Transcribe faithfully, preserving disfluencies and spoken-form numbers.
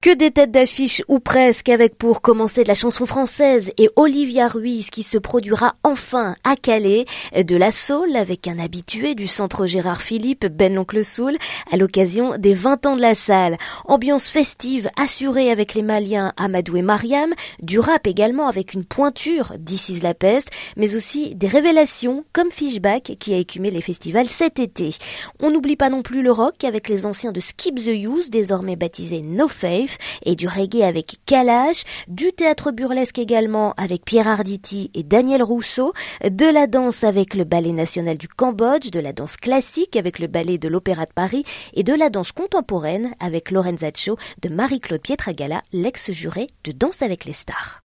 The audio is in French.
Que des têtes d'affiche ou presque, avec pour commencer de la chanson française et Olivia Ruiz qui se produira enfin à Calais, de la soul avec un habitué du centre Gérard Philippe, Ben l'Oncle Soul, à l'occasion des vingt ans de la salle. Ambiance festive assurée avec les Maliens Amadou et Mariam, du rap également avec une pointure d'Ici la peste, mais aussi des révélations comme Fishback qui a écumé les festivals cet été. On n'oublie pas non plus le rock avec les anciens de Skip the Use, désormais baptisés No Faith, et du reggae avec Kalash, du théâtre burlesque également avec Pierre Arditi et Daniel Rousseau, de la danse avec le Ballet national du Cambodge, de la danse classique avec le Ballet de l'Opéra de Paris et de la danse contemporaine avec Lorenzaccio de Marie-Claude Pietragala, l'ex-jurée de Danse avec les stars.